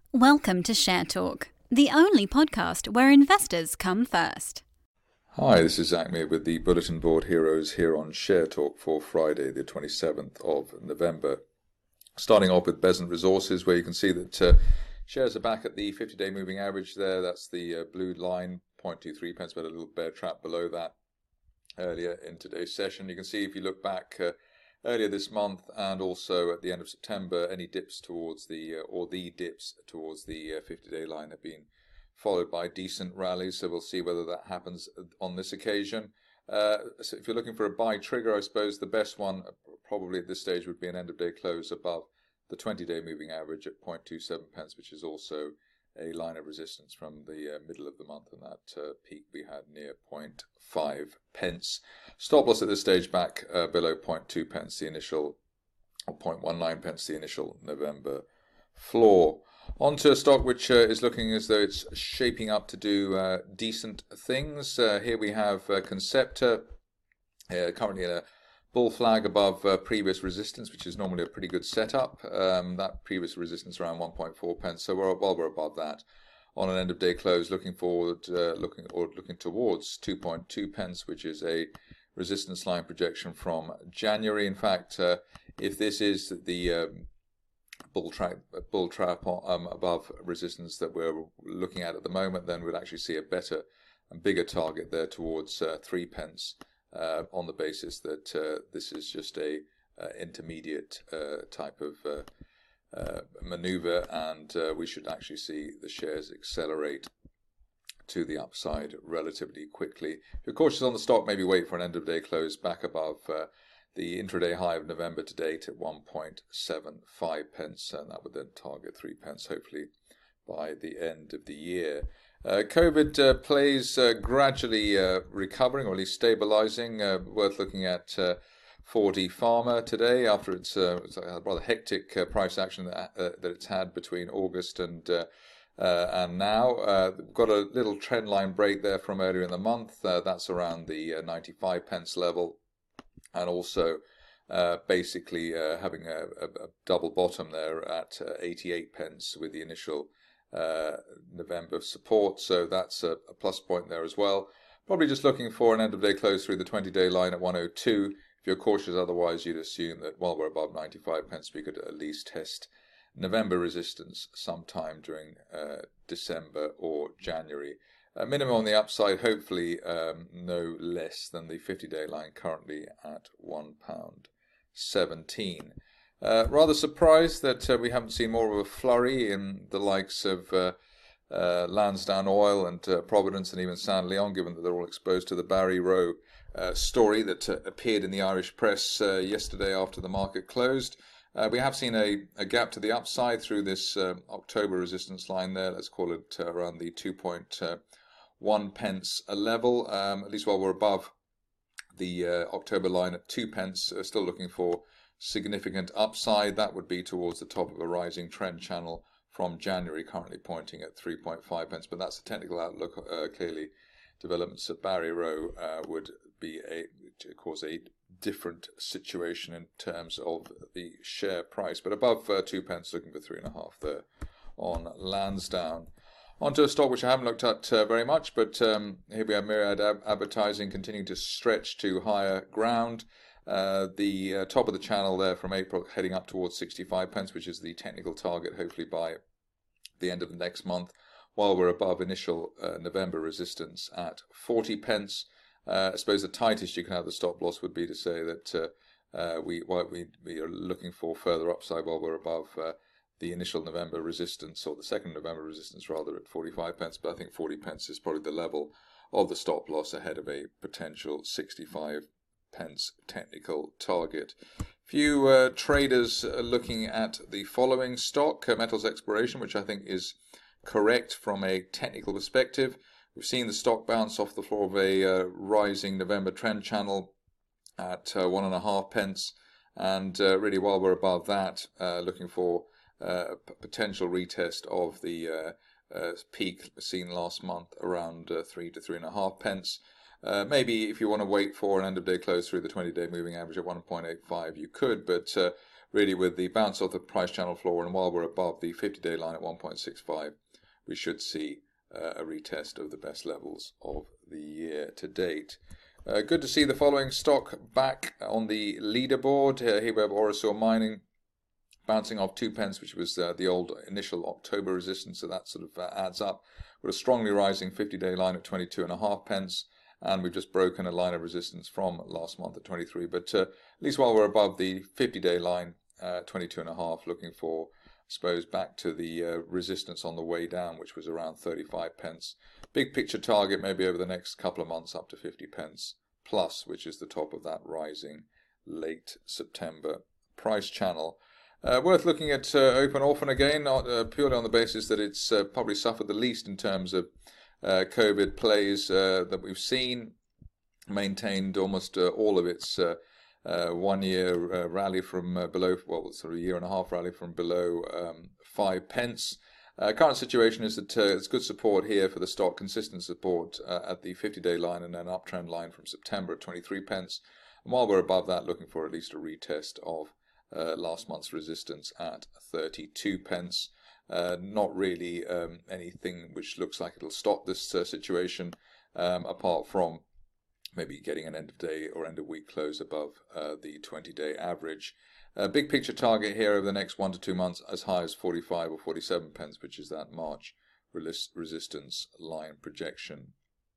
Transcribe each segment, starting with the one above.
Welcome to Share Talk, the only podcast where investors come first. Hi, this is Zach Mead with the Bulletin Board Heroes here on Share Talk for Friday, the 27th of November. Starting off with Besant Resources, where you can see that shares are back at the 50-day moving average there. That's the blue line, 0.23 pence, but a little bear trap below that earlier in today's session. You can see if you look back earlier this month and also at the end of September, any dips towards the 50-day line have been followed by decent rallies. So we'll see whether that happens on this occasion. So if you're looking for a buy trigger, I suppose the best one probably at this stage would be an end of day close above the 20-day moving average at 0.27 pence, which is also a line of resistance from the middle of the month, and that peak we had near 0.5 pence. Stop loss at this stage back below 0.2 pence, the initial, or 0.19 pence, the initial November floor. Onto a stock which is looking as though it's shaping up to do decent things. Here we have Concepta, currently in a bull flag above previous resistance, which is normally a pretty good setup. That previous resistance around 1.4 pence. So we're above that on an end of day close, looking towards 2.2 pence, which is a resistance line projection from January. In fact, if this is the bull trap above resistance that we're looking at the moment, then we'd actually see a better and bigger target there towards 3 pence. On the basis that this is just a intermediate type of maneuver, and we should actually see the shares accelerate to the upside relatively quickly. If you're cautious on the stock, maybe wait for an end of day close back above the intraday high of November to date at 1.75 pence, and that would then target 3 pence hopefully by the end of the year. COVID plays gradually recovering, or at least stabilising. Worth looking at 4D Pharma today after its a rather hectic price action that it's had between August and now. We've got a little trend line break there from earlier in the month. That's around the 95 pence level, and also basically having a double bottom there at 88 pence with the initial November support, so that's a plus point there as well. Probably just looking for an end of day close through the 20-day line at 102. If you're cautious otherwise, you'd assume that while we're above 95 pence, we could at least test November resistance sometime during December or January. Minimum on the upside, hopefully no less than the 50-day line currently at £1.17. Rather surprised that we haven't seen more of a flurry in the likes of Lansdowne Oil and Providence and even Saint Leon, given that they're all exposed to the Barry Rowe story that appeared in the Irish press yesterday after the market closed. We have seen a gap to the upside through this October resistance line there. Let's call it around the 2.1 pence level, at least while we're above the October line at 2 pence. Still looking for significant upside. That would be towards the top of a rising trend channel from January, currently pointing at 3.5 pence, but that's a technical outlook. Clearly, developments at Barry Rowe would be cause a different situation in terms of the share price, but above 2 pence, looking for 3.5 there on Lansdowne. Onto a stock which I haven't looked at very much, but here we have Myriad Advertising continuing to stretch to higher ground. The top of the channel there from April heading up towards 65 pence, which is the technical target, hopefully by the end of the next month, while we're above initial November resistance at 40 pence. I suppose the tightest you can have the stop loss would be to say that we are looking for further upside while we're above the initial November resistance, or the second November resistance rather, at 45 pence, but I think 40 pence is probably the level of the stop loss ahead of a potential 65 pence technical target. Few traders are looking at the following stock, Metals Exploration, which I think is correct from a technical perspective. We've seen the stock bounce off the floor of a rising November trend channel at 1.5 pence, and really while we're above that, looking for potential retest of the peak seen last month around 3 to 3.5 pence. Maybe if you want to wait for an end of day close through the 20-day moving average at 1.85, you could, but really with the bounce off the price channel floor, and while we're above the 50-day line at 1.65, we should see a retest of the best levels of the year to date. Good to see the following stock back on the leaderboard. Here we have Orosur Mining bouncing off 2p, which was the old initial October resistance, so that sort of adds up. With a strongly rising 50-day line at 22.5p, and we've just broken a line of resistance from last month at 23. But at least while we're above the 50-day line, 22.5, looking for, I suppose, back to the resistance on the way down, which was around 35p. Big picture target maybe over the next couple of months up to 50p plus, which is the top of that rising late September price channel. Worth looking at Open Orphan again, not purely on the basis that it's probably suffered the least in terms of COVID plays that we've seen. Maintained almost all of its 1 year rally from below, well, sort of a year and a half rally from below 5p. Current situation is that it's good support here for the stock, consistent support at the 50-day line, and an uptrend line from September at 23p. And while we're above that, looking for at least a retest of last month's resistance at 32p. Not really anything which looks like it'll stop this situation, apart from maybe getting an end of day or end of week close above the 20-day average. Big picture target here over the next 1 to 2 months as high as 45 or 47p, which is that March resistance line projection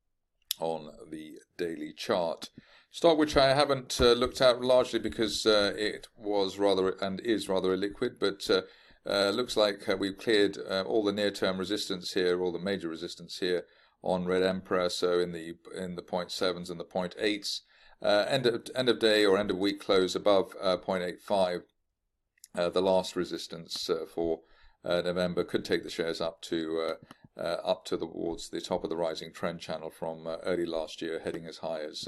on the daily chart. Stock which I haven't looked at largely because it was rather and is rather illiquid, but looks like we've cleared all the near-term resistance here, all the major resistance here on Red Emperor, so in the 0.7s and the 0.8s. End of day or end of week close above 0.85. The last resistance for November could take the shares up to towards the top of the rising trend channel from early last year, heading as high as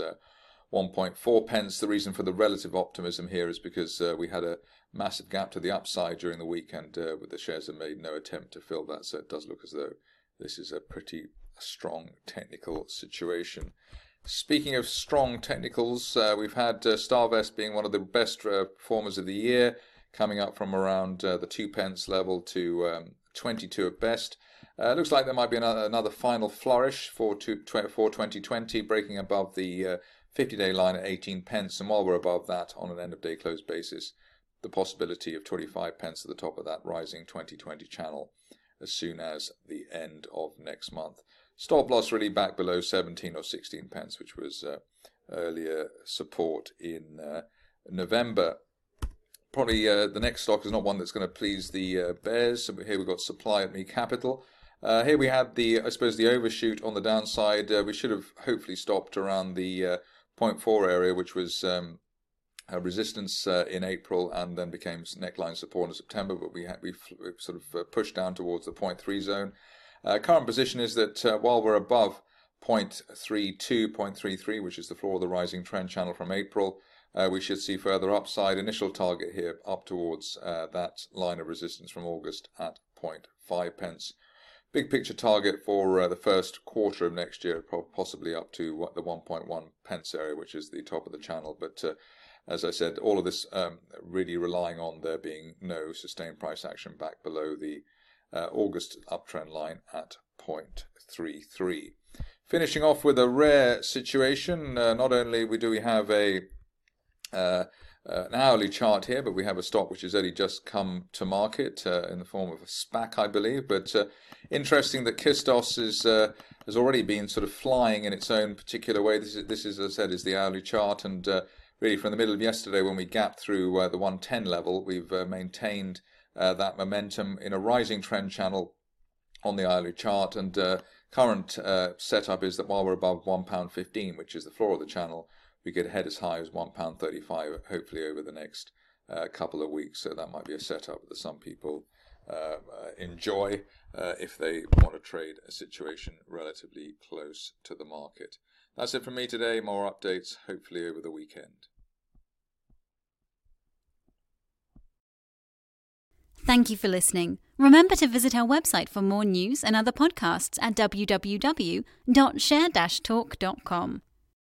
1.4p. The reason for the relative optimism here is because we had a massive gap to the upside during the week, and the shares have made no attempt to fill that, so it does look as though this is a pretty strong technical situation. Speaking of strong technicals, we've had Starvest being one of the best performers of the year, coming up from around the 2p level to 22 at best. Looks like there might be another final flourish for 2020, breaking above the 50-day line at 18p, and while we're above that on an end-of-day close basis, the possibility of 25p at the top of that rising 2020 channel as soon as the end of next month. Stop loss really back below 17 or 16p, which was earlier support in November. Probably the next stock is not one that's going to please the bears. So here we've got Supply at Me Capital. Here we had I suppose the overshoot on the downside. We should have hopefully stopped around the 0.4 area, which was a resistance in April and then became neckline support in September, but we sort of pushed down towards the 0.3 zone. Current position is that while we're above 0.32, 0.33, which is the floor of the rising trend channel from April, we should see further upside. Initial target here up towards that line of resistance from August at 0.5p. Big picture target for the first quarter of next year, possibly up to the 1.1p area, which is the top of the channel. But as I said, all of this really relying on there being no sustained price action back below the August uptrend line at 0.33. Finishing off with a rare situation. Not only do we have an hourly chart here, but we have a stock which has only just come to market in the form of a SPAC, I believe. But interesting that Kistos has already been sort of flying in its own particular way. This is, as I said, is the hourly chart, and really from the middle of yesterday when we gapped through the 110 level, we've maintained that momentum in a rising trend channel on the hourly chart, and current setup is that while we're above £1.15, which is the floor of the channel, we could head as high as £1.35, hopefully over the next couple of weeks. So that might be a setup that some people enjoy if they want to trade a situation relatively close to the market. That's it from me today. More updates hopefully over the weekend. Thank you for listening. Remember to visit our website for more news and other podcasts at www.share-talk.com.